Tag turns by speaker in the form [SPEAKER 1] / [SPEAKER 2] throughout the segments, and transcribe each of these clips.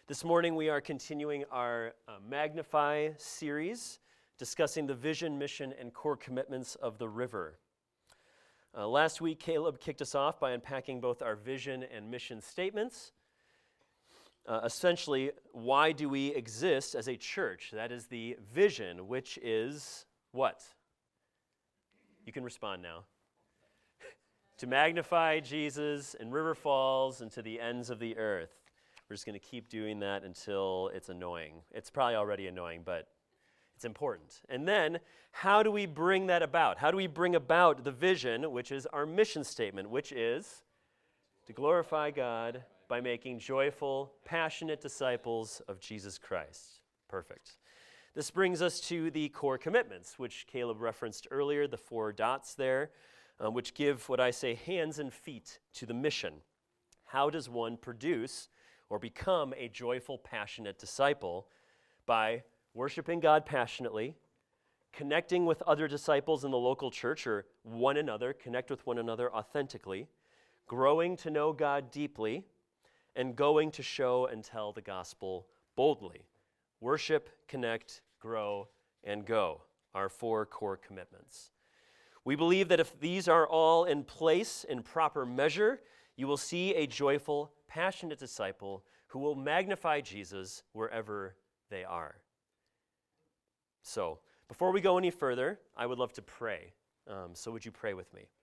[SPEAKER 1] This morning we are continuing our Magnify series, discussing the vision, mission, and core commitments of the river. Last week, Caleb kicked us off by unpacking both our vision and mission statements. Essentially, why do we exist as a church? That is the vision, which is what? You can respond now. To magnify Jesus in River Falls and to the ends of the earth. We're just going to keep doing that until it's annoying. It's probably already annoying, but it's important. And then, how do we bring that about? How do we bring about the vision, which is our mission statement, which is to glorify God by making joyful, passionate disciples of Jesus Christ? Perfect. This brings us to the core commitments, which Caleb referenced earlier, the 4 dots there, which give what I say hands and feet to the mission. How does one produce or become a joyful, passionate disciple? By worshiping God passionately, connecting with other disciples in the local church or one another, connect with one another authentically, growing to know God deeply, and going to show and tell the gospel boldly. Worship, connect, grow, and go, our 4 core commitments. We believe that if these are all in place in proper measure, you will see a joyful, passionate disciple who will magnify Jesus wherever they are. So, before we go any further, I would love to pray. So would you pray with me?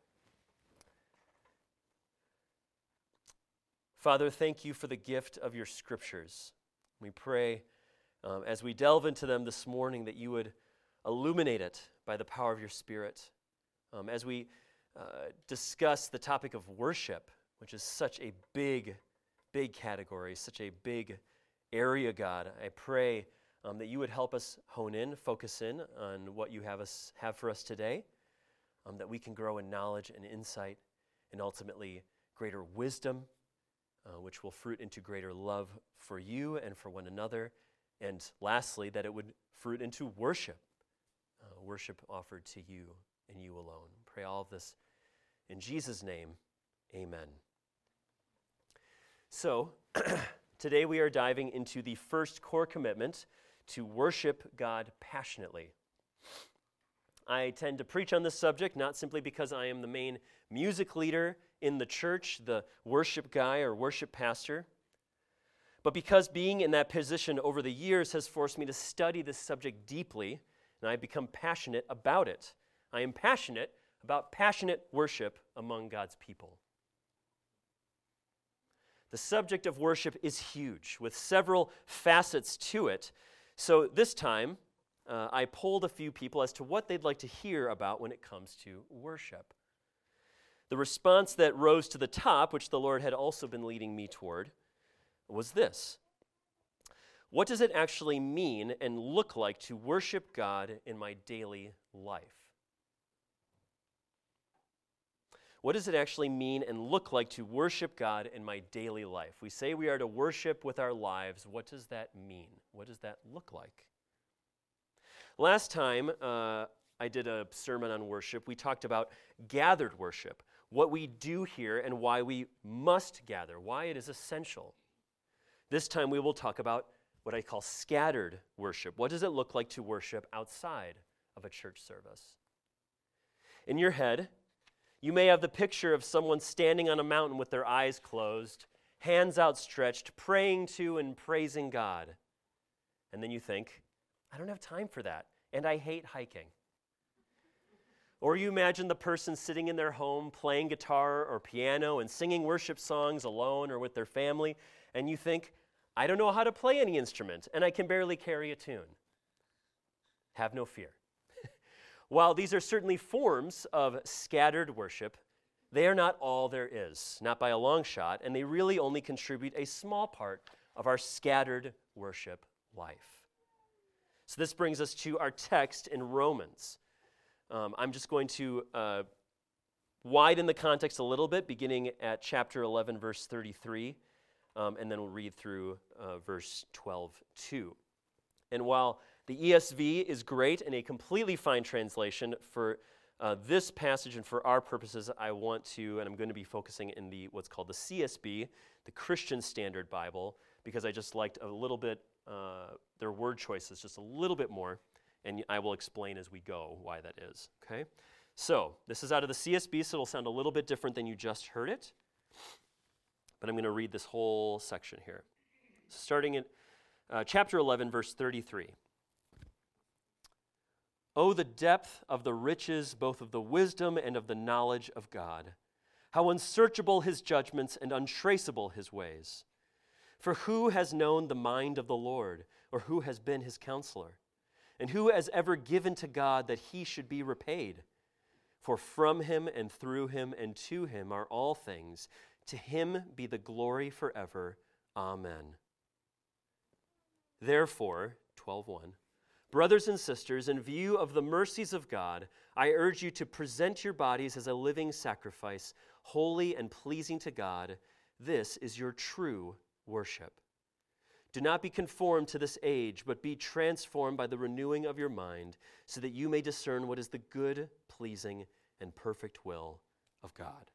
[SPEAKER 1] Father, thank you for the gift of your scriptures. We pray as we delve into them this morning that you would illuminate it by the power of your Spirit. As we discuss the topic of worship, which is such a big category, such a big area, God, I pray that you would help us hone in, focus in on what you have for us today, that we can grow in knowledge and insight and ultimately greater wisdom, which will fruit into greater love for you and for one another, and lastly, that it would fruit into worship offered to you and you alone. Pray all of this in Jesus' name, amen. So, today we are diving into the first core commitment, to worship God passionately. I tend to preach on this subject not simply because I am the main music leader in the church, the worship guy or worship pastor, but because being in that position over the years has forced me to study this subject deeply, and I've become passionate about it. I am passionate about passionate worship among God's people. The subject of worship is huge, with several facets to it. So this time, I polled a few people as to what they'd like to hear about when it comes to worship. The response that rose to the top, which the Lord had also been leading me toward, was this. What does it actually mean and look like to worship God in my daily life? What does it actually mean and look like to worship God in my daily life? We say we are to worship with our lives. What does that mean? What does that look like? Last time I did a sermon on worship, we talked about gathered worship, what we do here and why we must gather, why it is essential. This time we will talk about what I call scattered worship. What does it look like to worship outside of a church service? In your head, you may have the picture of someone standing on a mountain with their eyes closed, hands outstretched, praying to and praising God. And then you think, I don't have time for that, and I hate hiking. Or you imagine the person sitting in their home playing guitar or piano and singing worship songs alone or with their family, and you think, I don't know how to play any instrument, and I can barely carry a tune. Have no fear. While these are certainly forms of scattered worship, they are not all there is, not by a long shot, and they really only contribute a small part of our scattered worship life. So this brings us to our text in Romans. I'm just going to widen the context a little bit, beginning at chapter 11, verse 33, and then we'll read through verse 12 too. And while the ESV is great and a completely fine translation for this passage and for our purposes, I want to, and I'm going to be focusing in what's called the CSB, the Christian Standard Bible, because I just liked a little bit, their word choices just a little bit more, and I will explain as we go why that is, okay? So, this is out of the CSB, so it'll sound a little bit different than you just heard it, but I'm going to read this whole section here. Starting in chapter 11, verse 33. Oh, the depth of the riches, both of the wisdom and of the knowledge of God. How unsearchable his judgments and untraceable his ways. For who has known the mind of the Lord, or who has been his counselor? And who has ever given to God that he should be repaid? For from him and through him and to him are all things. To him be the glory forever. Amen. Therefore, 12:1, brothers and sisters, in view of the mercies of God, I urge you to present your bodies as a living sacrifice, holy and pleasing to God. This is your true worship. Do not be conformed to this age, but be transformed by the renewing of your mind, so that you may discern what is the good, pleasing, and perfect will of God.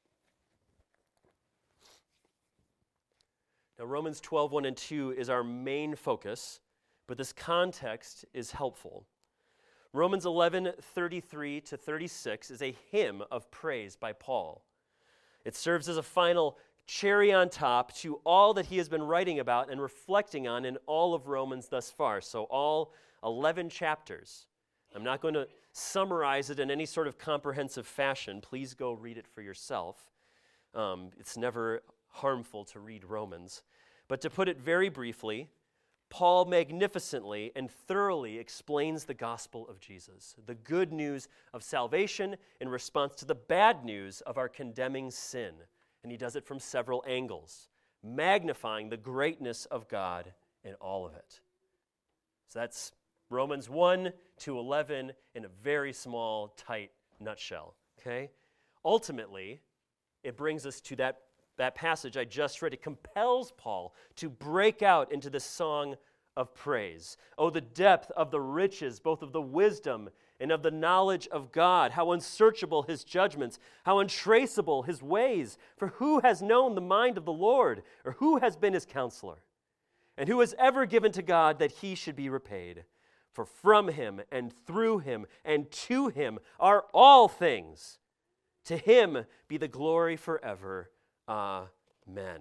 [SPEAKER 1] Now, Romans 12:1 and 2 is our main focus, but this context is helpful. Romans 11:33 to 36 is a hymn of praise by Paul. It serves as a final cherry on top to all that he has been writing about and reflecting on in all of Romans thus far. So all 11 chapters. I'm not going to summarize it in any sort of comprehensive fashion. Please go read it for yourself. It's never harmful to read Romans. But to put it very briefly, Paul magnificently and thoroughly explains the gospel of Jesus, the good news of salvation in response to the bad news of our condemning sin. And he does it from several angles, magnifying the greatness of God in all of it. So that's Romans 1 to 11 in a very small, tight nutshell, okay? Ultimately, it brings us to that passage I just read. It compels Paul to break out into this song of praise. Oh, the depth of the riches, both of the wisdom and of the knowledge of God. How unsearchable his judgments, how untraceable his ways. For who has known the mind of the Lord, or who has been his counselor? And who has ever given to God that he should be repaid? For from him and through him and to him are all things. To him be the glory forever. Amen.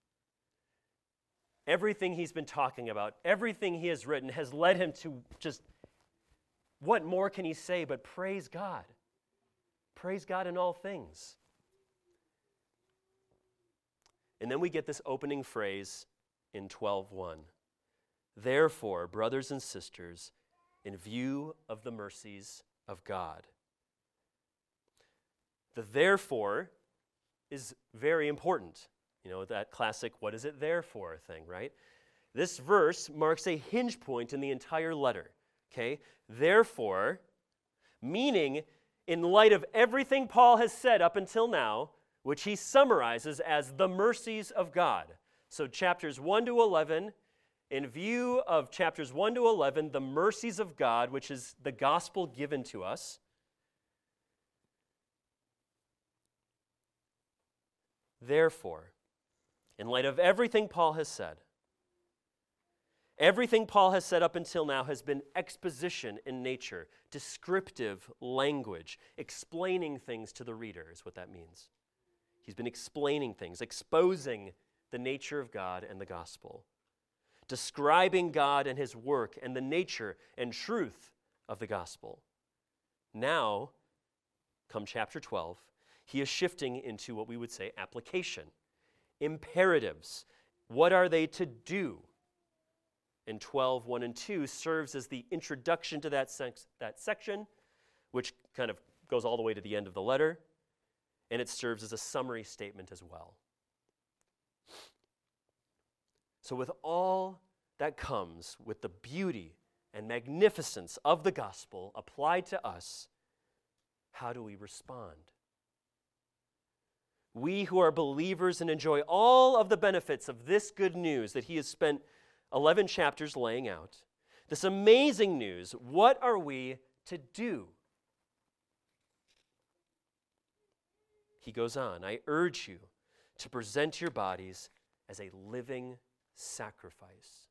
[SPEAKER 1] Everything he's been talking about, everything he has written has led him to just, what more can he say but praise God? Praise God in all things. And then we get this opening phrase in 12:1. Therefore, brothers and sisters, in view of the mercies of God. The therefore is very important. You know, that classic, what is it there for thing, right? This verse marks a hinge point in the entire letter, okay? Therefore, meaning in light of everything Paul has said up until now, which he summarizes as the mercies of God. So chapters 1 to 11, in view of chapters 1 to 11, the mercies of God, which is the gospel given to us. Therefore, in light of everything Paul has said, everything Paul has said up until now has been exposition in nature, descriptive language, explaining things to the reader is what that means. He's been explaining things, exposing the nature of God and the gospel, describing God and his work and the nature and truth of the gospel. Now, come chapter 12, he is shifting into what we would say application, imperatives. What are they to do? In 12:1 and 2 serves as the introduction to that section, which kind of goes all the way to the end of the letter, and it serves as a summary statement as well. So with all that comes with the beauty and magnificence of the gospel applied to us, how do we respond? We who are believers and enjoy all of the benefits of this good news that he has spent 11 chapters laying out, this amazing news, what are we to do? He goes on, I urge you to present your bodies as a living sacrifice.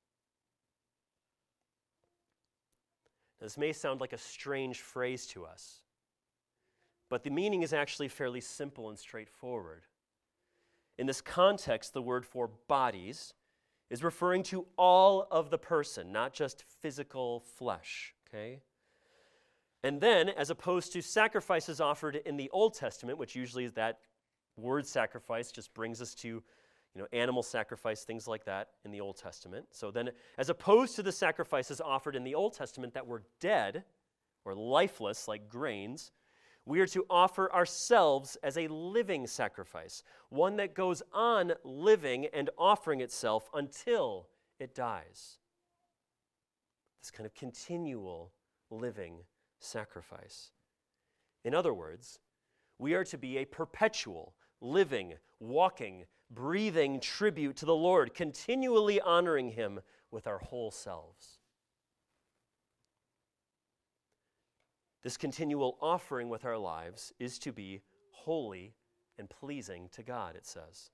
[SPEAKER 1] Now, this may sound like a strange phrase to us, but the meaning is actually fairly simple and straightforward. In this context, the word for bodies is referring to all of the person, not just physical flesh, okay? And then, as opposed to sacrifices offered in the Old Testament, which usually is that word sacrifice just brings us to, animal sacrifice, things like that in the Old Testament. So then, as opposed to the sacrifices offered in the Old Testament that were dead or lifeless, like grains, we are to offer ourselves as a living sacrifice, one that goes on living and offering itself until it dies. This kind of continual living sacrifice. In other words, we are to be a perpetual, living, walking, breathing tribute to the Lord, continually honoring Him with our whole selves. This continual offering with our lives is to be holy and pleasing to God, it says.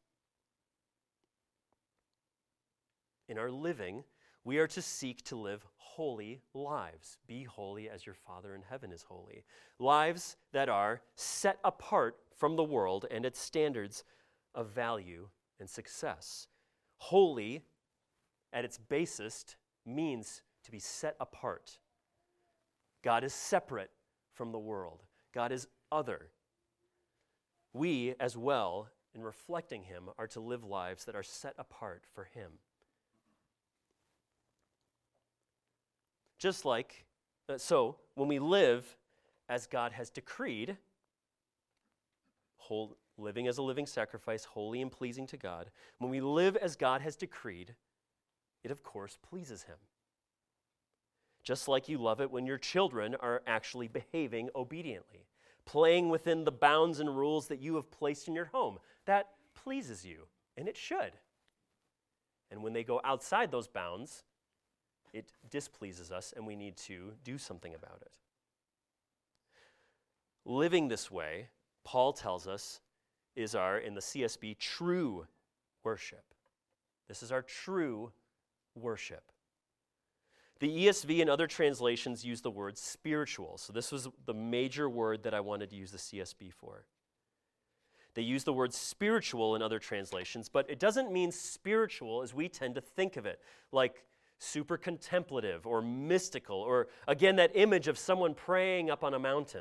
[SPEAKER 1] In our living, we are to seek to live holy lives. Be holy as your Father in heaven is holy. Lives that are set apart from the world and its standards of value and success. Holy, at its basest, means to be set apart. God is separate from the world. God is other. We, as well, in reflecting Him, are to live lives that are set apart for Him. Just like, so when we live as God has decreed, living as a living sacrifice, holy and pleasing to God, when we live as God has decreed, it of course pleases Him. Just like you love it when your children are actually behaving obediently, playing within the bounds and rules that you have placed in your home. That pleases you, and it should. And when they go outside those bounds, it displeases us, and we need to do something about it. Living this way, Paul tells us, is our, in the CSB, true worship. This is our true worship. The ESV and other translations use the word spiritual. So this was the major word that I wanted to use the CSB for. They use the word spiritual in other translations, but it doesn't mean spiritual as we tend to think of it, like super contemplative or mystical, or again, that image of someone praying up on a mountain.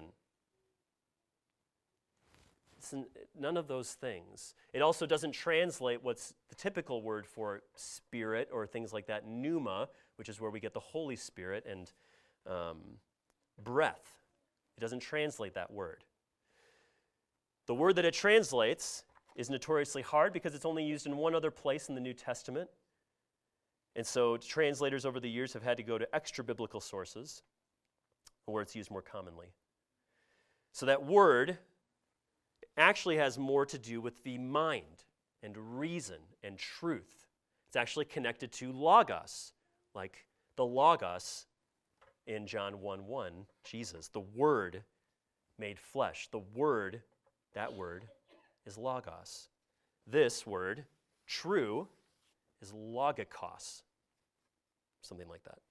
[SPEAKER 1] It's none of those things. It also doesn't translate what's the typical word for spirit or things like that, pneuma, which is where we get the Holy Spirit, and breath. It doesn't translate that word. The word that it translates is notoriously hard because it's only used in one other place in the New Testament. And so translators over the years have had to go to extra-biblical sources where it's used more commonly. So that word actually has more to do with the mind and reason and truth. It's actually connected to logos, like the logos in John 1:1, Jesus, the Word made flesh. The Word, that word, is logos. This word, true, is logikos, something like that.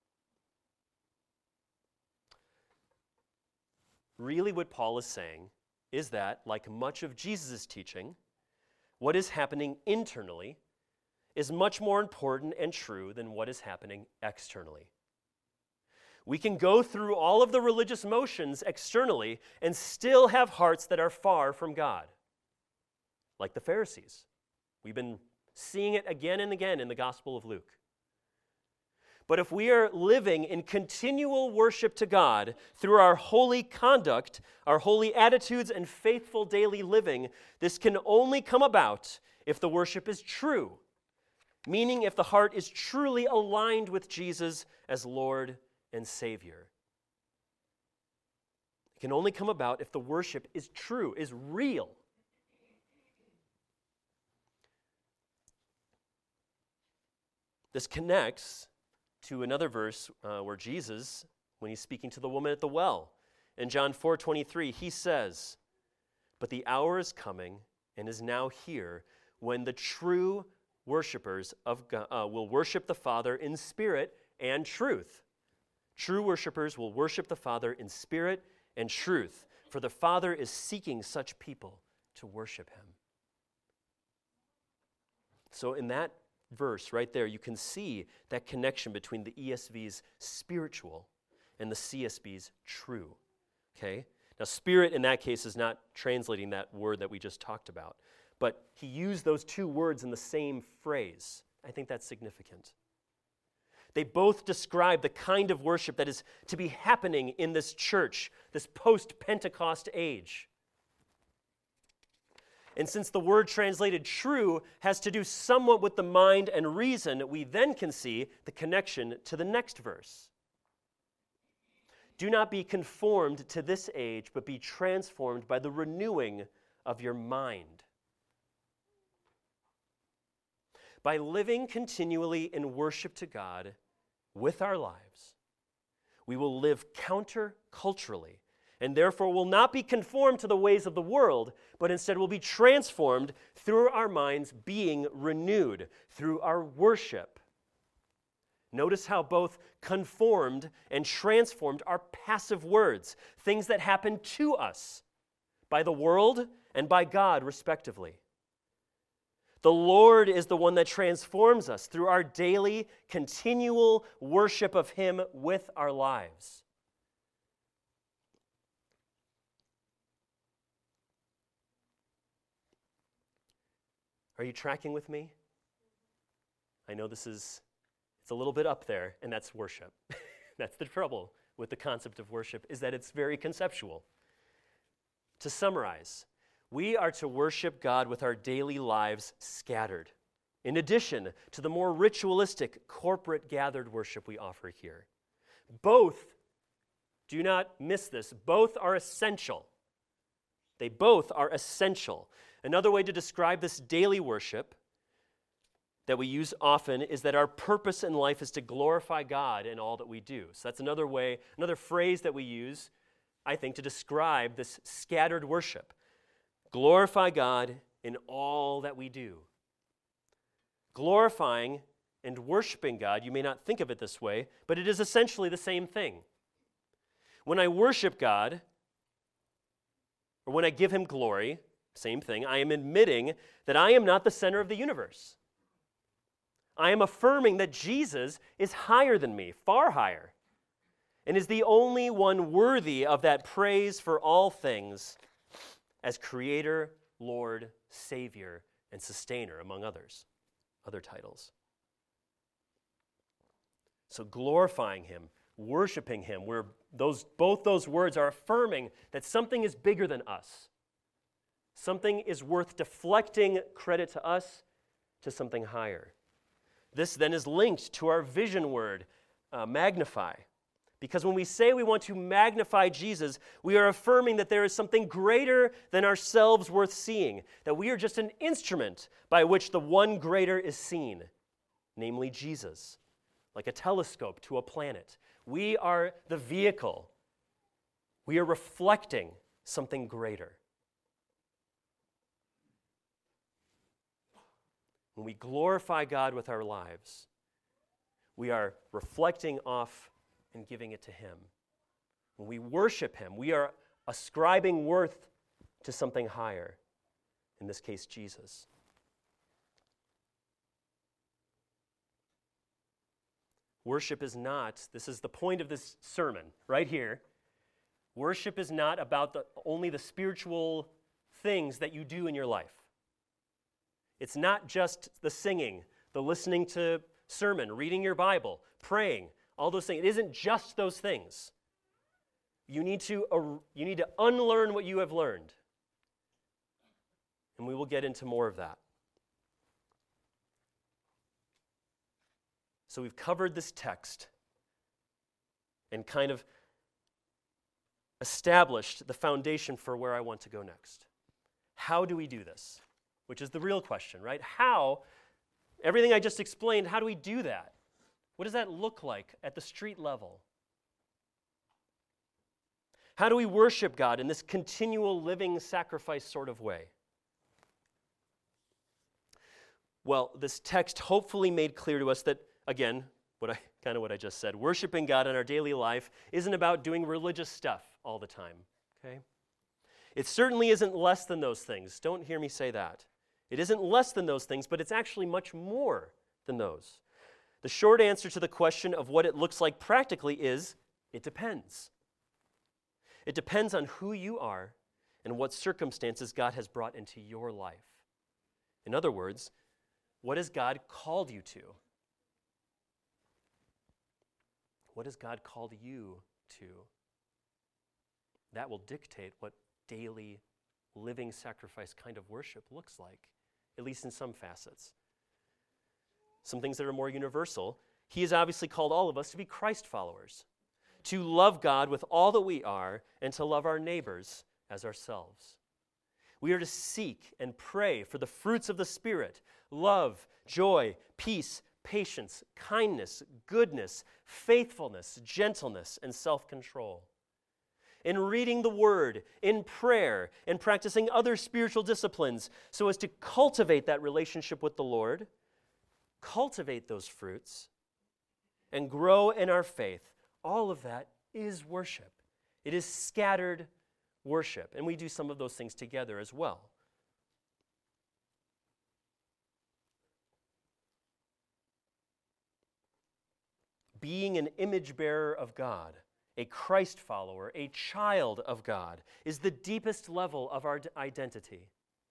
[SPEAKER 1] Really what Paul is saying is that, like much of Jesus' teaching, what is happening internally is much more important and true than what is happening externally. We can go through all of the religious motions externally and still have hearts that are far from God, like the Pharisees. We've been seeing it again and again in the Gospel of Luke. But if we are living in continual worship to God through our holy conduct, our holy attitudes, and faithful daily living, this can only come about if the worship is true, meaning if the heart is truly aligned with Jesus as Lord and Savior. It can only come about if the worship is true, is real. This connects to another verse where Jesus, when he's speaking to the woman at the well, in John 4:23, he says, "But the hour is coming and is now here when the true worshipers of God will worship the Father in spirit and truth. True worshipers will worship the Father in spirit and truth, for the Father is seeking such people to worship him. So in that verse right there, you can see that connection between the ESV's spiritual and the CSB's true. Okay? Now, spirit in that case is not translating that word that we just talked about, but he used those two words in the same phrase. I think that's significant. They both describe the kind of worship that is to be happening in this church, this post-Pentecost age. And since the word translated true has to do somewhat with the mind and reason, we then can see the connection to the next verse. Do not be conformed to this age, but be transformed by the renewing of your mind. By living continually in worship to God with our lives, we will live counter-culturally, and therefore will not be conformed to the ways of the world, but instead will be transformed through our minds being renewed through our worship. Notice how both conformed and transformed are passive words, things that happen to us by the world and by God, respectively. The Lord is the one that transforms us through our daily, continual worship of him with our lives. Are you tracking with me? I know it's a little bit up there, and that's worship. That's the trouble with the concept of worship, is that it's very conceptual. To summarize, we are to worship God with our daily lives scattered, in addition to the more ritualistic, corporate gathered worship we offer here. Both, do not miss this, both are essential. They both are essential. Another way to describe this daily worship that we use often is that our purpose in life is to glorify God in all that we do. So that's another way, another phrase that we use, I think, to describe this scattered worship. Glorify God in all that we do. Glorifying and worshiping God, you may not think of it this way, but it is essentially the same thing. When I worship God, or when I give him glory, same thing, I am admitting that I am not the center of the universe. I am affirming that Jesus is higher than me, far higher, and is the only one worthy of that praise for all things as Creator, Lord, Savior, and Sustainer, among others, other titles. So glorifying him, worshiping him, where both those words are affirming that something is bigger than us. Something is worth deflecting credit to us to something higher. This then is linked to our vision word, magnify. Because when we say we want to magnify Jesus, we are affirming that there is something greater than ourselves worth seeing, that we are just an instrument by which the one greater is seen, namely Jesus, like a telescope to a planet. We are the vehicle. We are reflecting something greater. When we glorify God with our lives, we are reflecting off and giving it to him. When we worship him, we are ascribing worth to something higher, in this case, Jesus. Worship is not, this is the point of this sermon right here, worship is not about only the spiritual things that you do in your life. It's not just the singing, the listening to sermon, reading your Bible, praying, all those things. It isn't just those things. You need to unlearn what you have learned. And we will get into more of that. So we've covered this text and kind of established the foundation for where I want to go next. How do we do this? Which is the real question, right? How, everything I just explained, how do we do that? What does that look like at the street level? How do we worship God in this continual living sacrifice sort of way? Well, this text hopefully made clear to us that, again, what I just said, worshiping God in our daily life isn't about doing religious stuff all the time, okay? It certainly isn't less than those things. Don't hear me say that. It isn't less than those things, but it's actually much more than those. The short answer to the question of what it looks like practically is, it depends. It depends on who you are and what circumstances God has brought into your life. In other words, what has God called you to? What has God called you to? That will dictate what daily living sacrifice kind of worship looks like, at least in some facets. Some things that are more universal. He has obviously called all of us to be Christ followers, to love God with all that we are, and to love our neighbors as ourselves. We are to seek and pray for the fruits of the Spirit: love, joy, peace, patience, kindness, goodness, faithfulness, gentleness, and self-control. In reading the Word, in prayer, and practicing other spiritual disciplines so as to cultivate that relationship with the Lord, cultivate those fruits, and grow in our faith, all of that is worship. It is scattered worship, and we do some of those things together as well. Being an image bearer of God, a Christ follower, a child of God, is the deepest level of our identity,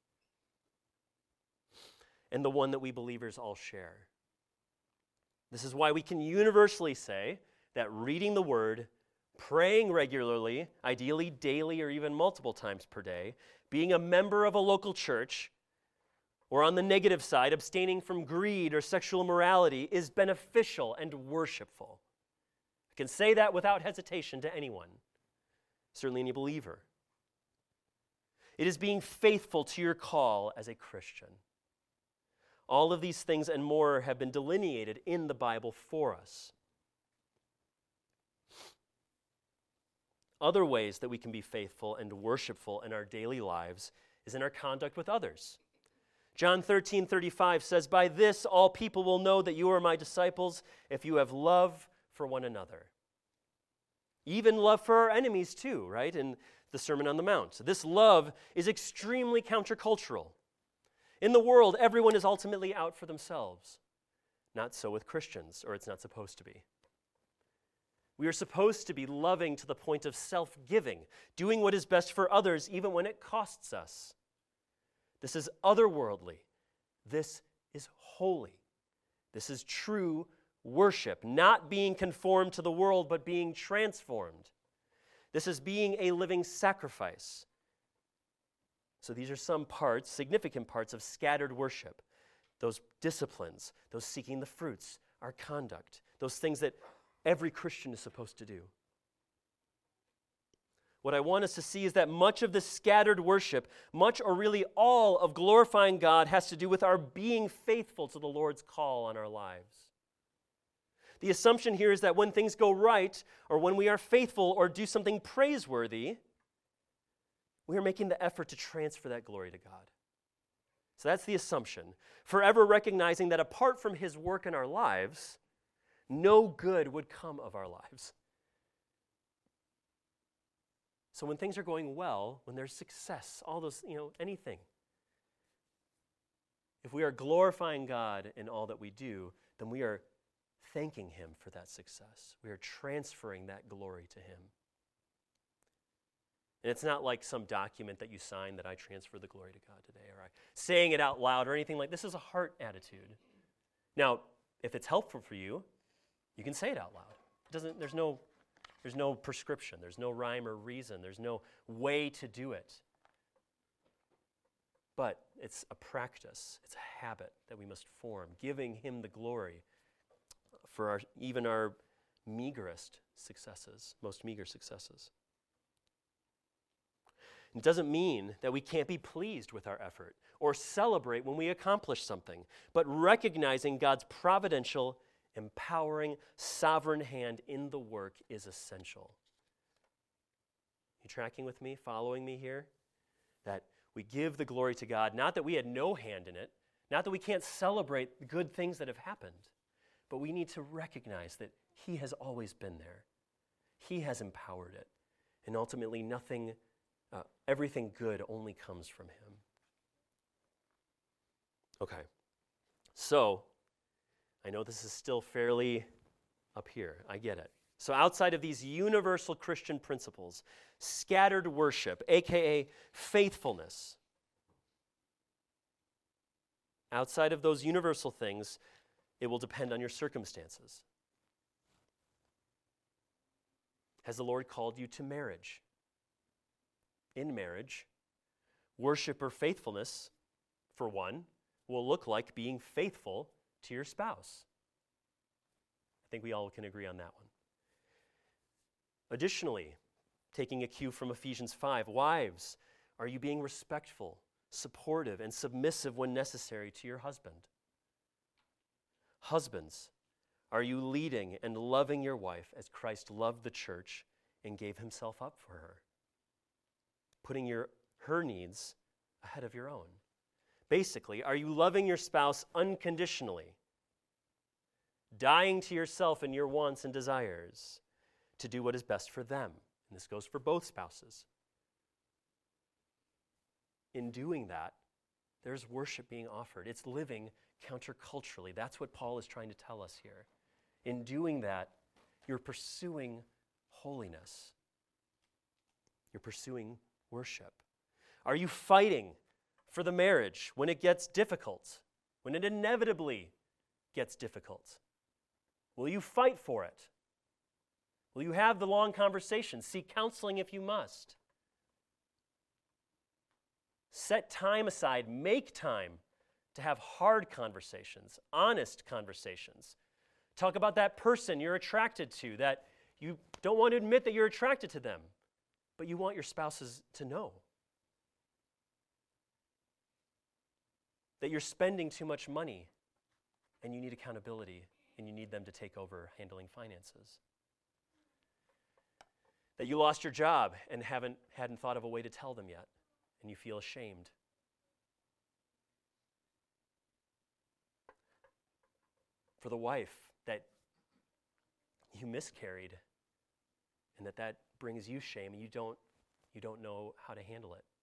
[SPEAKER 1] and the one that we believers all share. This is why we can universally say that reading the Word, praying regularly, ideally daily or even multiple times per day, being a member of a local church, or on the negative side, abstaining from greed or sexual immorality, is beneficial and worshipful. I can say that without hesitation to anyone, certainly any believer. It is being faithful to your call as a Christian. All of these things and more have been delineated in the Bible for us. Other ways that we can be faithful and worshipful in our daily lives is in our conduct with others. John 13:35 says, "By this all people will know that you are my disciples, if you have love for one another." Even love for our enemies too, right? In the Sermon on the Mount. This love is extremely countercultural. In the world, everyone is ultimately out for themselves. Not so with Christians, or it's not supposed to be. We are supposed to be loving to the point of self-giving, doing what is best for others even when it costs us. This is otherworldly. This is holy. This is true worship, not being conformed to the world, but being transformed. This is being a living sacrifice. So these are some parts, significant parts of scattered worship. Those disciplines, those seeking the fruits, our conduct, those things that every Christian is supposed to do. What I want us to see is that much of this scattered worship, much or really all of glorifying God, has to do with our being faithful to the Lord's call on our lives. The assumption here is that when things go right, or when we are faithful or do something praiseworthy, we are making the effort to transfer that glory to God. So that's the assumption. Forever recognizing that apart from His work in our lives, no good would come of our lives. So when things are going well, when there's success, all those, anything, if we are glorifying God in all that we do, then we are thanking Him for that success. We are transferring that glory to Him. And it's not like some document that you sign that I transfer the glory to God today, or I saying it out loud or anything like this. Is a heart attitude. Now, if it's helpful for you, you can say it out loud. There's no prescription. There's no rhyme or reason. There's no way to do it. But it's a practice. It's a habit that we must form, giving Him the glory for even our meagerest successes, most meager successes. It doesn't mean that we can't be pleased with our effort or celebrate when we accomplish something, but recognizing God's providential, empowering, sovereign hand in the work is essential. You tracking with me, following me here? That we give the glory to God, not that we had no hand in it, Not that we can't celebrate the good things that have happened, but we need to recognize that He has always been there. He has empowered it. And ultimately, everything good only comes from Him. Okay, so I know this is still fairly up here. I get it. So outside of these universal Christian principles, scattered worship, aka faithfulness, outside of those universal things, it will depend on your circumstances. Has the Lord called you to marriage? In marriage, worship or faithfulness, for one, will look like being faithful to your spouse. I think we all can agree on that one. Additionally, taking a cue from Ephesians 5, wives, are you being respectful, supportive, and submissive when necessary to your husband? Husbands, are you leading and loving your wife as Christ loved the church and gave Himself up for her? Putting her needs ahead of your own. Basically, are you loving your spouse unconditionally? Dying to yourself and your wants and desires to do what is best for them. And this goes for both spouses. In doing that, there's worship being offered. It's living counterculturally. That's what Paul is trying to tell us here. In doing that, you're pursuing holiness. You're pursuing worship. Are you fighting for the marriage when it gets difficult, when it inevitably gets difficult? Will you fight for it? Will you have the long conversations? Seek counseling if you must. Set time aside, make time to have hard conversations, honest conversations. Talk about that person you're attracted to, that you don't want to admit that you're attracted to them, but you want your spouses to know. That you're spending too much money and you need accountability and you need them to take over handling finances. That you lost your job and hadn't thought of a way to tell them yet, and you feel ashamed. For the wife, that you miscarried and that brings you shame and you don't know how to handle it.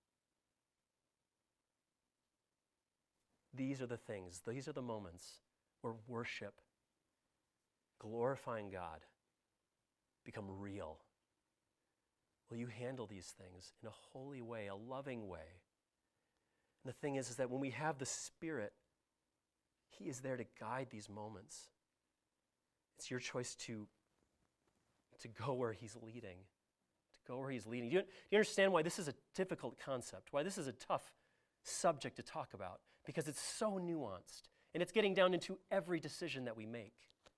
[SPEAKER 1] These are the things, these are the moments where worship, glorifying God, become real. Will you handle these things in a holy way, a loving way? And the thing is that when we have the Spirit, He is there to guide these moments. It's your choice to go where He's leading, to go where He's leading. Do you understand why this is a difficult concept, why this is a tough subject to talk about? Because it's so nuanced, and it's getting down into every decision that we make.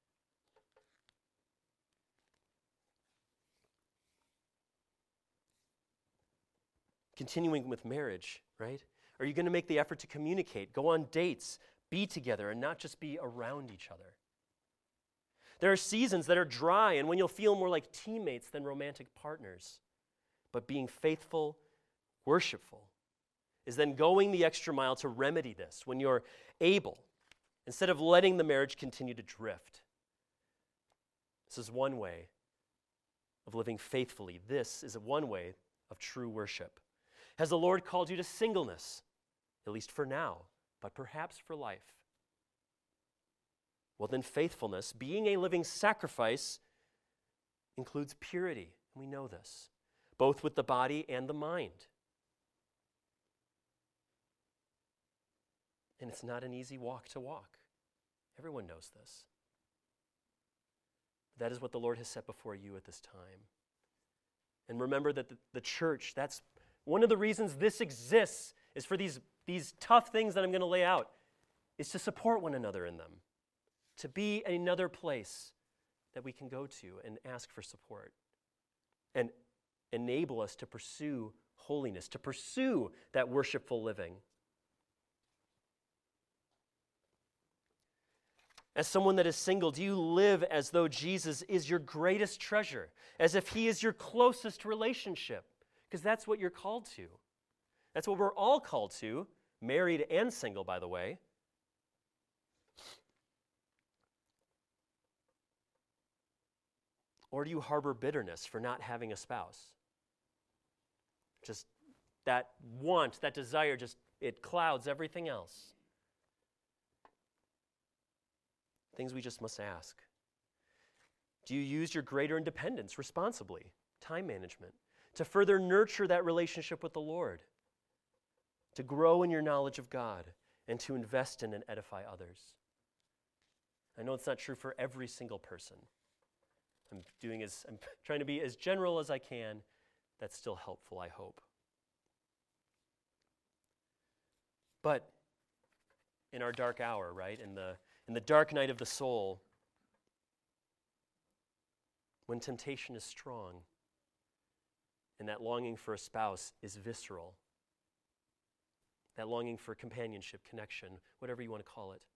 [SPEAKER 1] Continuing with marriage, right? Are you going to make the effort to communicate, go on dates, be together, and not just be around each other? There are seasons that are dry and when you'll feel more like teammates than romantic partners. But being faithful, worshipful, is then going the extra mile to remedy this when you're able, instead of letting the marriage continue to drift. This is one way of living faithfully. This is one way of true worship. Has the Lord called you to singleness? At least for now, but perhaps for life. Well, then faithfulness, being a living sacrifice, includes purity, and we know this, both with the body and the mind. And it's not an easy walk to walk. Everyone knows this. That is what the Lord has set before you at this time. And remember that the church, that's one of the reasons this exists, is for these tough things that I'm going to lay out, is to support one another in them, to be another place that we can go to and ask for support, and enable us to pursue holiness, to pursue that worshipful living. As someone that is single, do you live as though Jesus is your greatest treasure, as if He is your closest relationship? Because that's what you're called to. That's what we're all called to, married and single, by the way. Or do you harbor bitterness for not having a spouse? Just that want, that desire, it clouds everything else. Things we just must ask. Do you use your greater independence responsibly, time management, to further nurture that relationship with the Lord, to grow in your knowledge of God, and to invest in and edify others? I know it's not true for every single person. I'm trying to be as general as I can. That's still helpful, I hope. But in our dark hour, right, in the dark night of the soul, when temptation is strong and that longing for a spouse is visceral, that longing for companionship, connection, whatever you want to call it,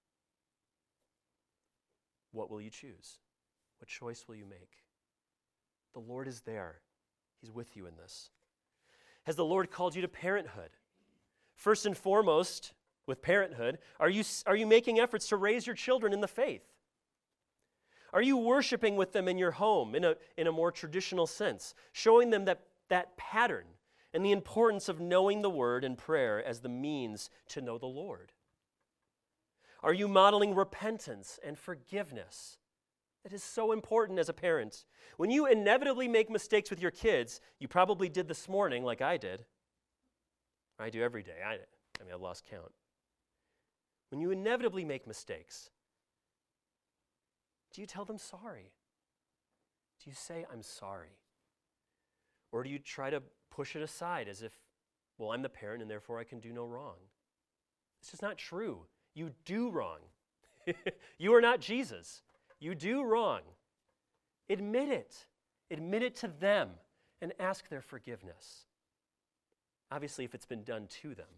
[SPEAKER 1] what will you choose? What choice will you make? The Lord is there. He's with you in this. Has the Lord called you to parenthood? First and foremost, with parenthood, are you making efforts to raise your children in the faith? Are you worshiping with them in your home in a more traditional sense, showing them that pattern and the importance of knowing the Word and prayer as the means to know the Lord? Are you modeling repentance and forgiveness? That is so important as a parent. When you inevitably make mistakes with your kids, you probably did this morning like I did. I do every day. I lost count. When you inevitably make mistakes, do you tell them sorry? Do you say, I'm sorry? Or do you try to push it aside as if, well, I'm the parent and therefore I can do no wrong? It's just not true. You do wrong. You are not Jesus. You do wrong. Admit it. Admit it to them and ask their forgiveness. Obviously, if it's been done to them.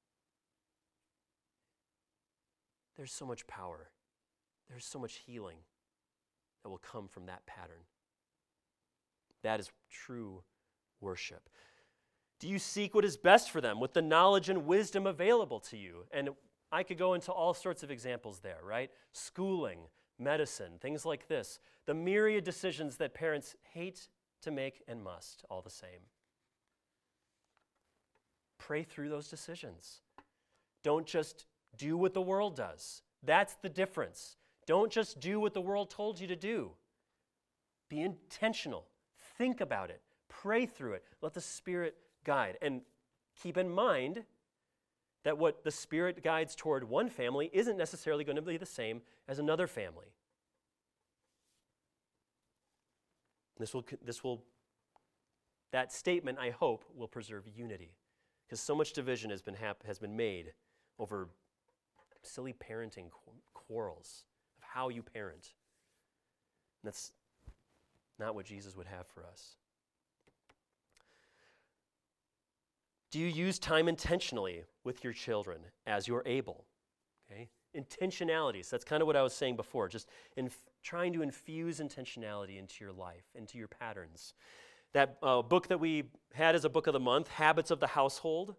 [SPEAKER 1] There's so much power. There's so much healing that will come from that pattern. That is true worship. Do you seek what is best for them with the knowledge and wisdom available to you? And I could go into all sorts of examples there, right? Schooling, medicine, things like this. The myriad decisions that parents hate to make and must, all the same. Pray through those decisions. Don't just do what the world does. That's the difference. Don't just do what the world told you to do. Be intentional. Think about it. Pray through it. Let the Spirit guide. And keep in mind that what the Spirit guides toward one family isn't necessarily going to be the same as another family. That statement, I hope, will preserve unity. Because so much division has been made over silly parenting quarrels of how you parent. And that's not what Jesus would have for us. Do you use time intentionally with your children as you're able? Okay? Intentionality. So that's kind of what I was saying before, just trying to infuse intentionality into your life, into your patterns. That book that we had as a book of the month, Habits of the Household,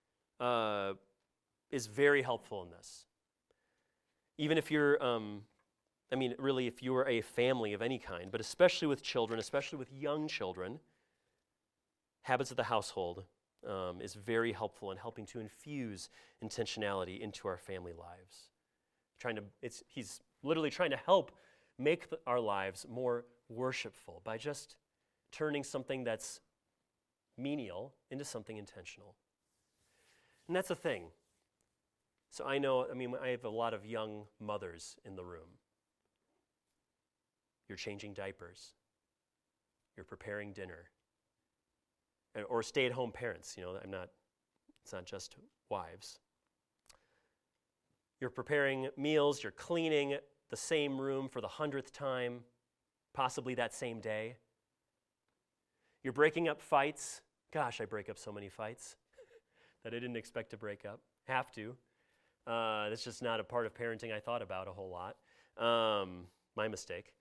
[SPEAKER 1] is very helpful in this. Even if you're, really if you're a family of any kind, but especially with children, especially with young children, Habits of the Household is very helpful in helping to infuse intentionality into our family lives. He's literally trying to help make our lives more worshipful by just turning something that's menial into something intentional. And that's the thing. So I have a lot of young mothers in the room. You're changing diapers. You're preparing dinner. Or stay-at-home parents, it's not just wives. You're preparing meals, you're cleaning the same room for the 100th time, possibly that same day. You're breaking up fights. Gosh, I break up so many fights that I didn't expect to break up. Have to. That's just not a part of parenting I thought about a whole lot. My mistake.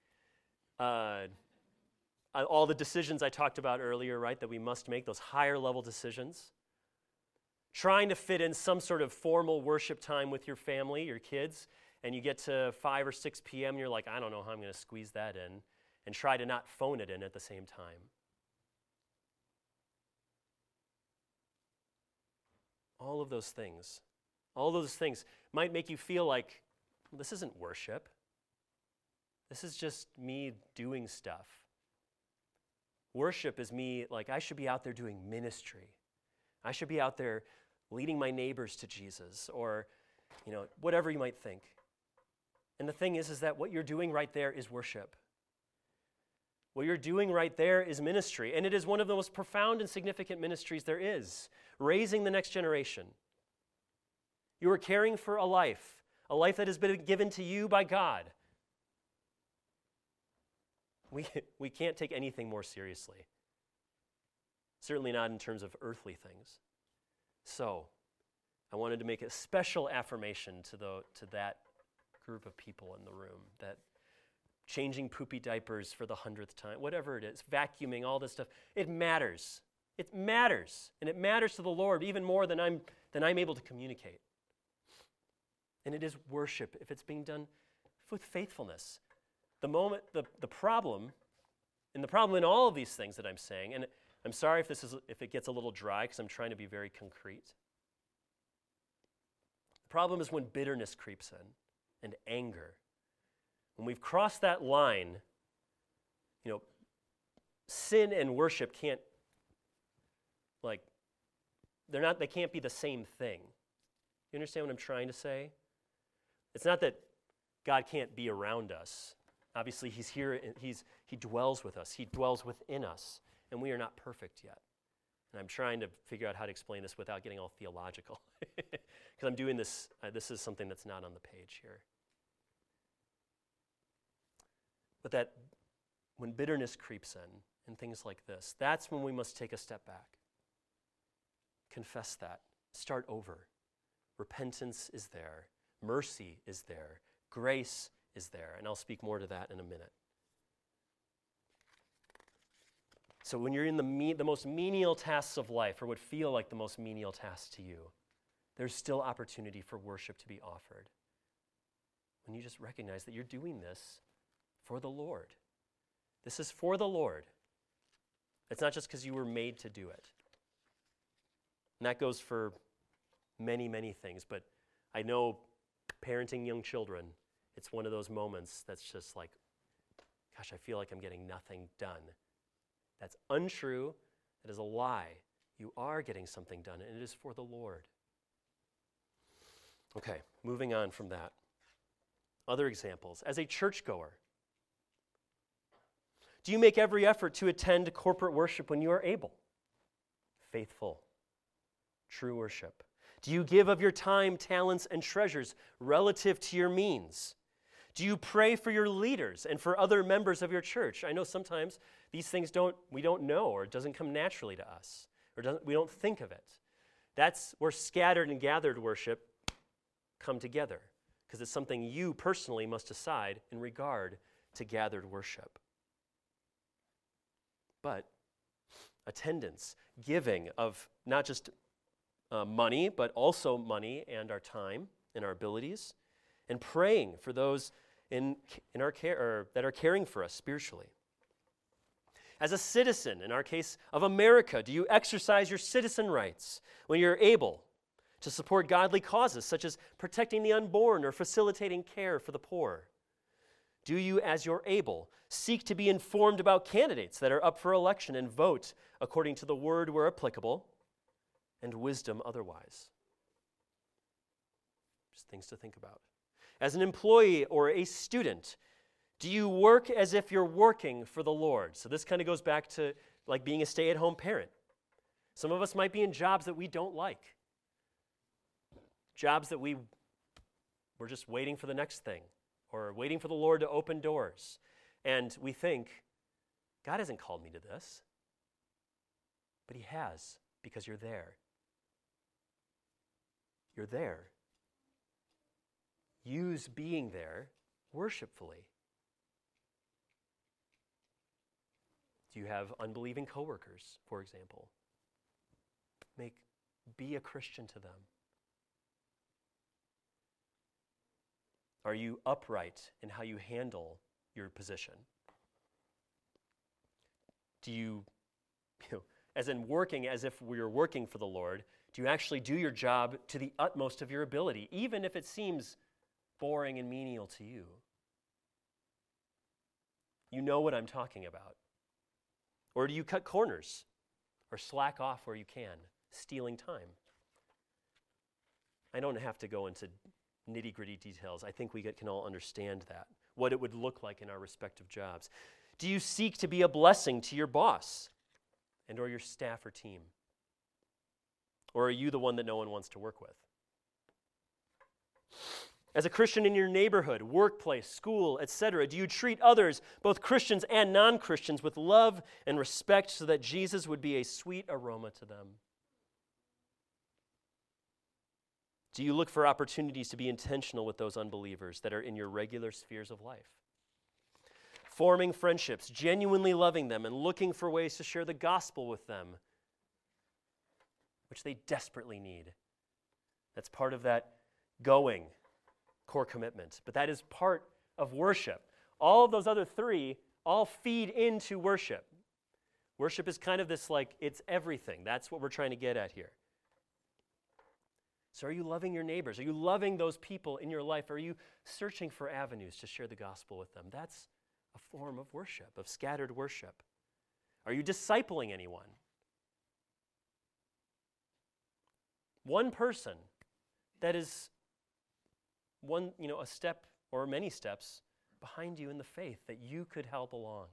[SPEAKER 1] All the decisions I talked about earlier, right, that we must make, those higher level decisions. Trying to fit in some sort of formal worship time with your family, your kids, and you get to 5 or 6 p.m. and you're like, I don't know how I'm going to squeeze that in. and try to not phone it in at the same time. All of those things might make you feel like, well, this isn't worship. This is just me doing stuff. Worship is me, like, I should be out there doing ministry. I should be out there leading my neighbors to Jesus, or, whatever you might think. And the thing is that what you're doing right there is worship. What you're doing right there is ministry, and it is one of the most profound and significant ministries there is, raising the next generation. You are caring for a life that has been given to you by God. We can't take anything more seriously. Certainly not in terms of earthly things. So, I wanted to make a special affirmation to that group of people in the room, that changing poopy diapers for the 100th time, whatever it is, vacuuming, all this stuff, it matters. It matters, and it matters to the Lord even more than I'm able to communicate. And it is worship if it's being done with faithfulness. The problem in all of these things that I'm saying, and I'm sorry if it gets a little dry because I'm trying to be very concrete. The problem is when bitterness creeps in and anger. When we've crossed that line, sin and worship can't, they can't be the same thing. You understand what I'm trying to say? It's not that God can't be around us. Obviously, He's here, He dwells with us. He dwells within us, and we are not perfect yet. And I'm trying to figure out how to explain this without getting all theological. Because I'm doing this, this is something that's not on the page here. But that when bitterness creeps in and things like this, that's when we must take a step back. Confess that. Start over. Repentance is there. Mercy is there. Grace is there. And I'll speak more to that in a minute. So when you're in the most menial tasks of life, or would feel like the most menial tasks to you, there's still opportunity for worship to be offered. When you just recognize that you're doing this for the Lord. This is for the Lord. It's not just because you were made to do it. And that goes for many, many things. But I know parenting young children, it's one of those moments that's just like, gosh, I feel like I'm getting nothing done. That's untrue. That is a lie. You are getting something done, and it is for the Lord. Okay, moving on from that. Other examples. As a churchgoer, do you make every effort to attend corporate worship when you are able? Faithful, true worship. Do you give of your time, talents, and treasures relative to your means? Do you pray for your leaders and for other members of your church? I know sometimes these things we don't know, or it doesn't come naturally to us, or we don't think of it. That's where scattered and gathered worship come together, because it's something you personally must decide in regard to gathered worship. But attendance, giving of not just money, but also money and our time and our abilities, and praying for those in our care, or that are caring for us spiritually. As a citizen, in our case of America, do you exercise your citizen rights when you're able to support godly causes such as protecting the unborn or facilitating care for the poor? Do you, as you're able, seek to be informed about candidates that are up for election and vote according to the word where applicable and wisdom otherwise? Just things to think about. As an employee or a student, do you work as if you're working for the Lord? So this kind of goes back to like being a stay-at-home parent. Some of us might be in jobs that we don't like. Jobs that we're just waiting for the next thing, or waiting for the Lord to open doors. And we think, God hasn't called me to this. But He has, because you're there. You're there. Use being there worshipfully. Do you have unbelieving coworkers, for example? Be a Christian to them. Are you upright in how you handle your position? Do you, as in working as if we're working for the Lord, do you actually do your job to the utmost of your ability, even if it seems boring and menial to you? You know what I'm talking about. Or do you cut corners or slack off where you can, stealing time? I don't have to go into nitty-gritty details. I think we can all understand that, what it would look like in our respective jobs. Do you seek to be a blessing to your boss and or your staff or team? Or are you the one that no one wants to work with? As a Christian in your neighborhood, workplace, school, etc., do you treat others, both Christians and non-Christians, with love and respect so that Jesus would be a sweet aroma to them? Do you look for opportunities to be intentional with those unbelievers that are in your regular spheres of life? Forming friendships, genuinely loving them, and looking for ways to share the gospel with them, which they desperately need. That's part of that going core commitment. But that is part of worship. All of those other three all feed into worship. Worship is kind of this it's everything. That's what we're trying to get at here. So are you loving your neighbors? Are you loving those people in your life? Are you searching for avenues to share the gospel with them? That's a form of worship, of scattered worship. Are you discipling anyone? One person that is a step or many steps behind you in the faith that you could help along.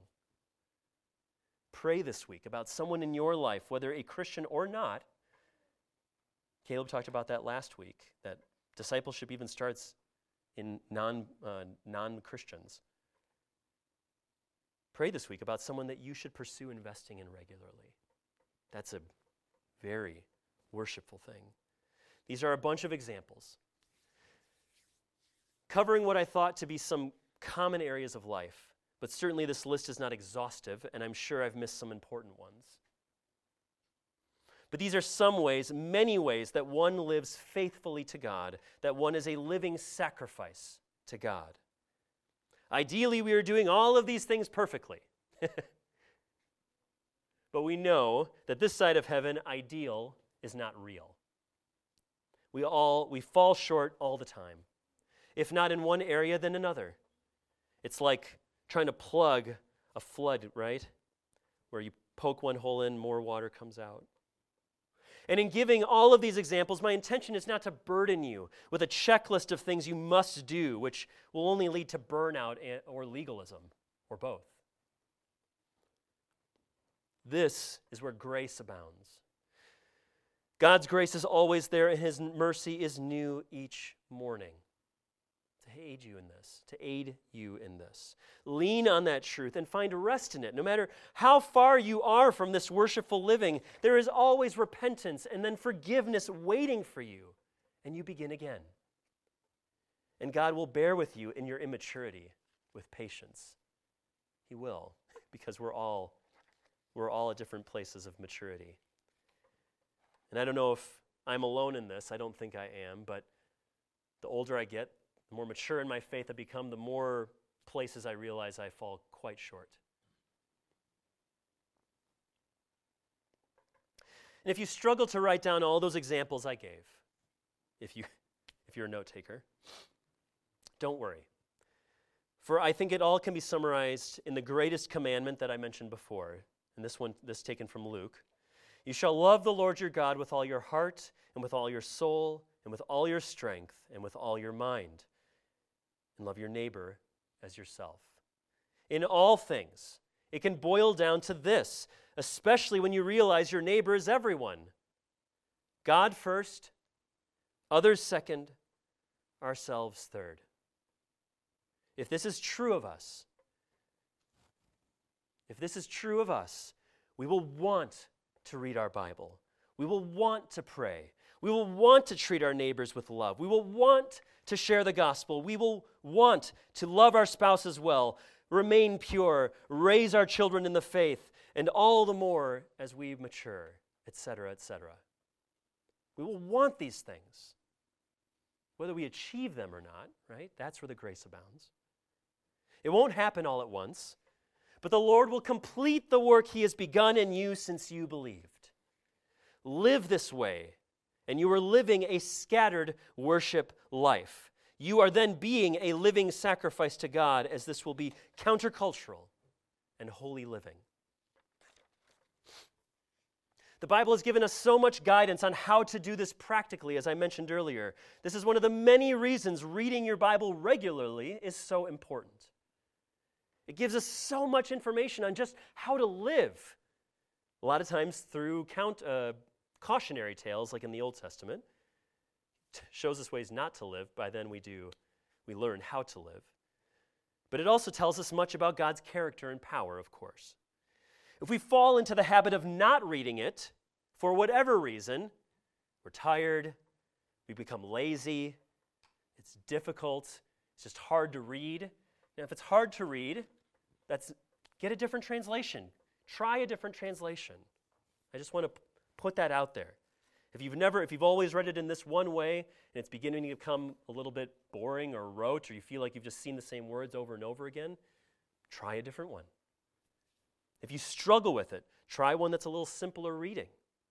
[SPEAKER 1] Pray this week about someone in your life, whether a Christian or not. Caleb talked about that last week, that discipleship even starts in non-Christians. Pray this week about someone that you should pursue investing in regularly. That's a very worshipful thing. These are a bunch of examples, covering what I thought to be some common areas of life, but certainly this list is not exhaustive, and I'm sure I've missed some important ones. But these are some ways, many ways, that one lives faithfully to God, that one is a living sacrifice to God. Ideally, we are doing all of these things perfectly. But we know that this side of heaven, ideal is not real. We fall short all the time. If not in one area, then another. It's like trying to plug a flood, right? Where you poke one hole in, more water comes out. And in giving all of these examples, my intention is not to burden you with a checklist of things you must do, which will only lead to burnout or legalism, or both. This is where grace abounds. God's grace is always there, and His mercy is new each morning. To aid you in this. Lean on that truth and find rest in it. No matter how far you are from this worshipful living, there is always repentance and then forgiveness waiting for you, and you begin again. And God will bear with you in your immaturity with patience. He will, because we're all at different places of maturity. And I don't know if I'm alone in this. I don't think I am, but the older I get, the more mature in my faith I become, the more places I realize I fall quite short. And if you struggle to write down all those examples I gave, if you're a note taker, don't worry. For I think it all can be summarized in the greatest commandment that I mentioned before, and this taken from Luke. You shall love the Lord your God with all your heart and with all your soul and with all your strength and with all your mind. And love your neighbor as yourself. In all things, it can boil down to this, especially when you realize your neighbor is everyone. God first, others second, ourselves third. If this is true of us, we will want to read our Bible. We will want to pray. We will want to treat our neighbors with love. We will want to share the gospel. We will want to love our spouses well, remain pure, raise our children in the faith, and all the more as we mature, etc., etc. We will want these things. Whether we achieve them or not, right? That's where the grace abounds. It won't happen all at once, but the Lord will complete the work he has begun in you since you believed. Live this way, and you are living a scattered worship life. You are then being a living sacrifice to God, as this will be countercultural and holy living. The Bible has given us so much guidance on how to do this practically, as I mentioned earlier. This is one of the many reasons reading your Bible regularly is so important. It gives us so much information on just how to live. A lot of times through cautionary tales, like in the Old Testament, shows us ways not to live. By then we learn how to live. But it also tells us much about God's character and power, of course. If we fall into the habit of not reading it, for whatever reason, we're tired, we become lazy, it's difficult, it's just hard to read. Now, if it's hard to read, get a different translation. Try a different translation. I just want to put that out there. If you've always read it in this one way, and it's beginning to become a little bit boring or rote, or you feel like you've just seen the same words over and over again, try a different one. If you struggle with it, try one that's a little simpler reading.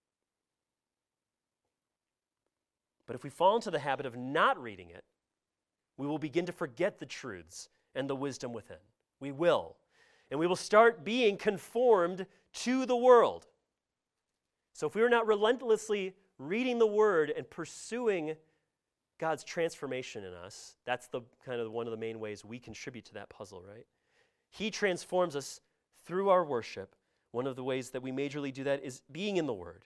[SPEAKER 1] But if we fall into the habit of not reading it, we will begin to forget the truths and the wisdom within. We will. And we will start being conformed to the world. So if we are not relentlessly reading the Word and pursuing God's transformation in us, that's the kind of one of the main ways we contribute to that puzzle, right? He transforms us through our worship. One of the ways that we majorly do that is being in the Word.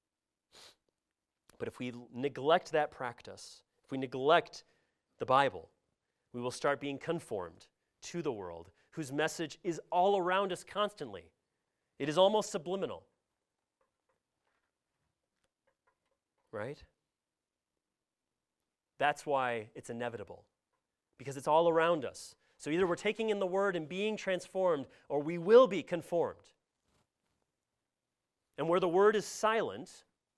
[SPEAKER 1] But if we neglect that practice, if we neglect the Bible, we will start being conformed to the world, whose message is all around us constantly. It is almost subliminal. Right? That's why it's inevitable, because it's all around us. So either we're taking in the Word and being transformed, or we will be conformed. And where the Word is silent,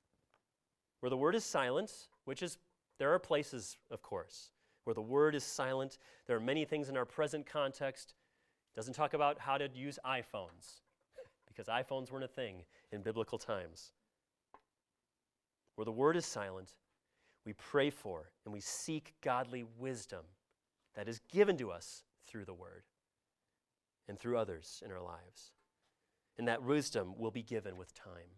[SPEAKER 1] which is, there are places, of course, where the Word is silent. There are many things in our present context. It doesn't talk about how to use iPhones, because iPhones weren't a thing in biblical times. Where the Word is silent, we pray for and we seek godly wisdom that is given to us through the Word and through others in our lives. And that wisdom will be given with time.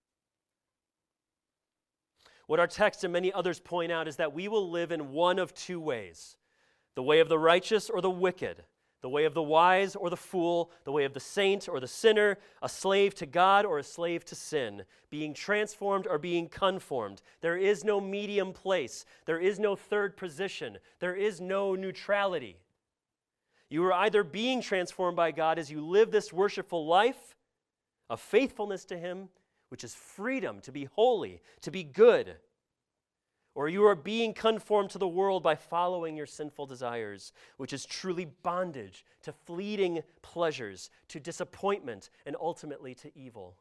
[SPEAKER 1] What our text and many others point out is that we will live in one of two ways: the way of the righteous or the wicked, the way of the wise or the fool, the way of the saint or the sinner, a slave to God or a slave to sin, being transformed or being conformed. There is no medium place. There is no third position. There is no neutrality. You are either being transformed by God as you live this worshipful life of faithfulness to Him, which is freedom to be holy, to be good, or you are being conformed to the world by following your sinful desires, which is truly bondage to fleeting pleasures, to disappointment, and ultimately to evil.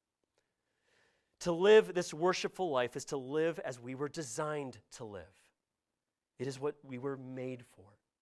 [SPEAKER 1] To live this worshipful life is to live as we were designed to live. It is what we were made for.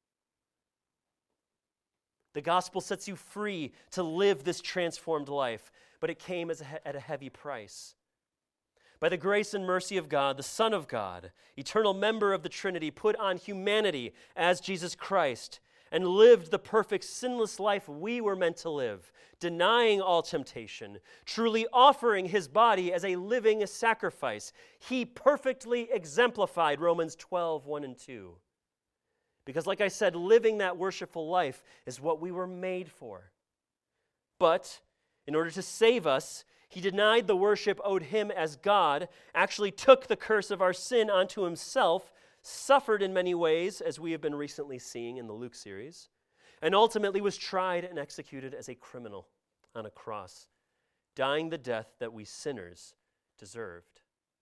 [SPEAKER 1] The gospel sets you free to live this transformed life, but it came at a heavy price. By the grace and mercy of God, the Son of God, eternal member of the Trinity, put on humanity as Jesus Christ and lived the perfect sinless life we were meant to live, denying all temptation, truly offering His body as a living sacrifice. He perfectly exemplified Romans 12:1 and 2. Because like I said, living that worshipful life is what we were made for. But in order to save us, He denied the worship owed Him as God, actually took the curse of our sin onto Himself, suffered in many ways, as we have been recently seeing in the Luke series, and ultimately was tried and executed as a criminal on a cross, dying the death that we sinners deserved.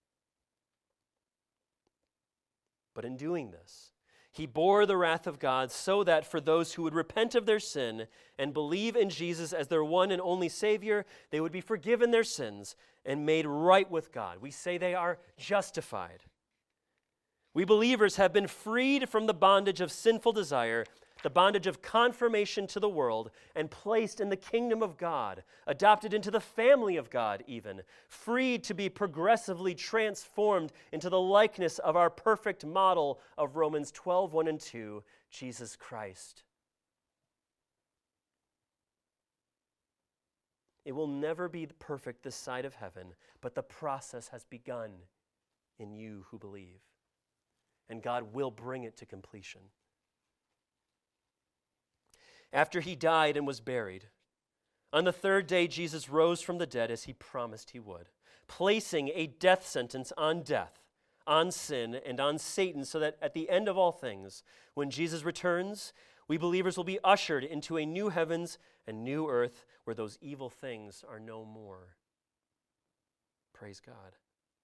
[SPEAKER 1] But in doing this, He bore the wrath of God so that for those who would repent of their sin and believe in Jesus as their one and only Savior, they would be forgiven their sins and made right with God. We say they are justified. We believers have been freed from the bondage of sinful desire the bondage of conformation to the world, and placed in the kingdom of God, adopted into the family of God even, freed to be progressively transformed into the likeness of our perfect model of Romans 12:1 and 2, Jesus Christ. It will never be perfect this side of heaven, but the process has begun in you who believe. And God will bring it to completion. After he died and was buried, on the third day Jesus rose from the dead as he promised he would, placing a death sentence on death, on sin, and on Satan, so that at the end of all things, when Jesus returns, we believers will be ushered into a new heavens and new earth where those evil things are no more. Praise God.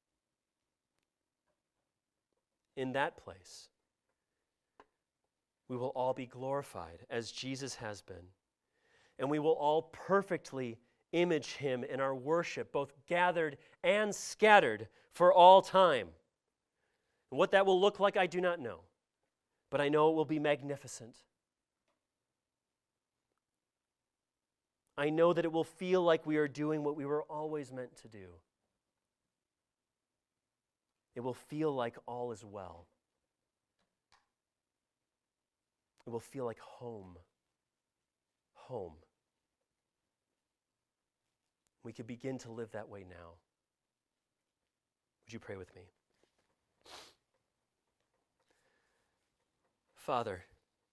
[SPEAKER 1] In that place, we will all be glorified as Jesus has been, and we will all perfectly image him in our worship, both gathered and scattered for all time. And what that will look like, I do not know, but I know it will be magnificent. I know that it will feel like we are doing what we were always meant to do. It will feel like all is well. It will feel like home. Home. We could begin to live that way now. Would you pray with me? Father,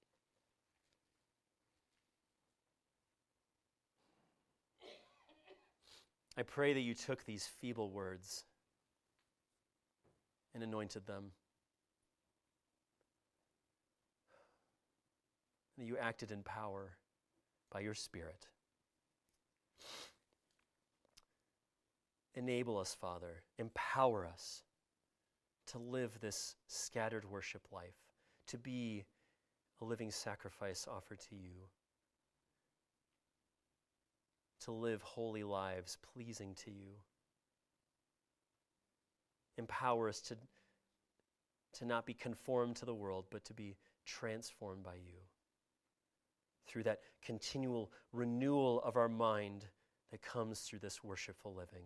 [SPEAKER 1] I pray that you took these feeble words and anointed them. That you acted in power by your Spirit. Enable us, Father. Empower us to live this scattered worship life, to be a living sacrifice offered to you, to live holy lives pleasing to you. Empower us to not be conformed to the world, but to be transformed by you through that continual renewal of our mind that comes through this worshipful living.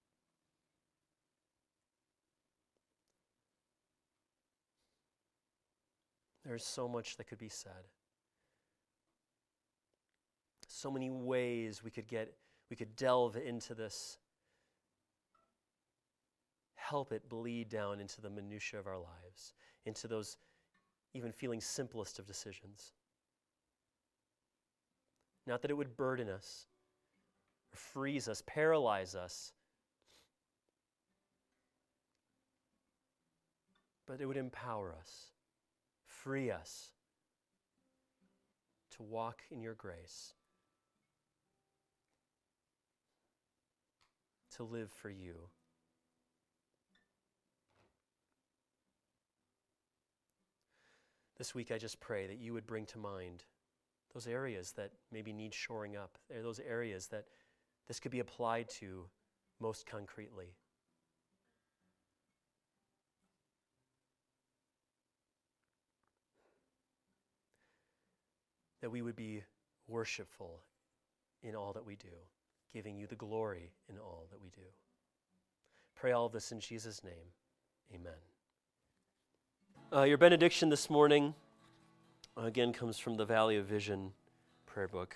[SPEAKER 1] There's so much that could be said. So many ways we could delve into this. Help it bleed down into the minutiae of our lives, into those even feeling simplest of decisions. Not that it would burden us, or freeze us, paralyze us, but it would empower us, free us to walk in your grace, to live for you. This week I just pray that you would bring to mind those areas that maybe need shoring up. They're those areas that this could be applied to most concretely. That we would be worshipful in all that we do, giving you the glory in all that we do. Pray all of this in Jesus' name. Amen. Your benediction this morning, again, comes from the Valley of Vision prayer book.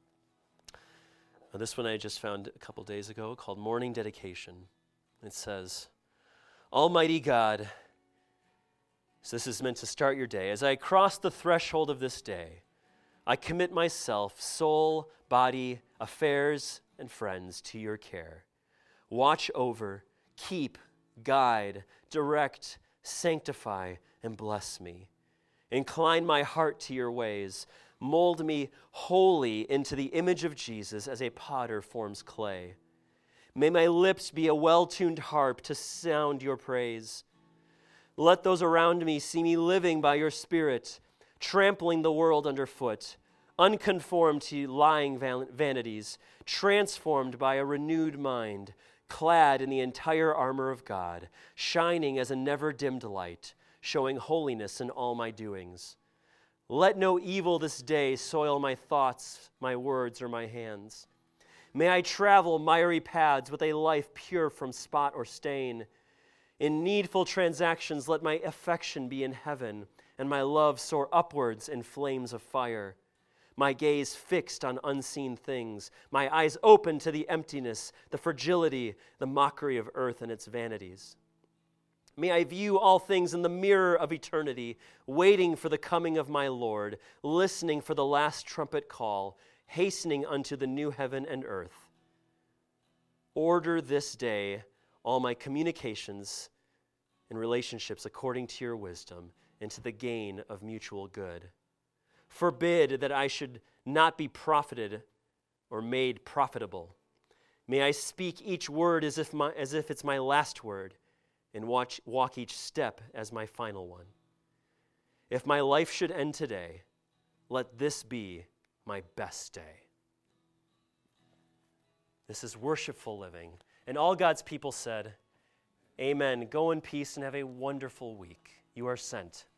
[SPEAKER 1] This one I just found a couple days ago, called Morning Dedication. It says, Almighty God, so this is meant to start your day. As I cross the threshold of this day, I commit myself, soul, body, affairs, and friends to your care. Watch over, keep, guide, direct, sanctify, and bless me. Incline my heart to your ways. Mold me wholly into the image of Jesus as a potter forms clay. May my lips be a well-tuned harp to sound your praise. Let those around me see me living by your Spirit, trampling the world underfoot, unconformed to lying vanities, transformed by a renewed mind, clad in the entire armor of God, shining as a never-dimmed light, showing holiness in all my doings. Let no evil this day soil my thoughts, my words, or my hands. May I travel miry paths with a life pure from spot or stain. In needful transactions, let my affection be in heaven, and my love soar upwards in flames of fire. My gaze fixed on unseen things, my eyes open to the emptiness, the fragility, the mockery of earth and its vanities. May I view all things in the mirror of eternity, waiting for the coming of my Lord, listening for the last trumpet call, hastening unto the new heaven and earth. Order this day all my communications and relationships according to your wisdom and to the gain of mutual good. Forbid that I should not be profited or made profitable. May I speak each word as if it's my last word, and walk each step as my final one. If my life should end today, let this be my best day. This is worshipful living. And all God's people said, Amen. Go in peace and have a wonderful week. You are sent.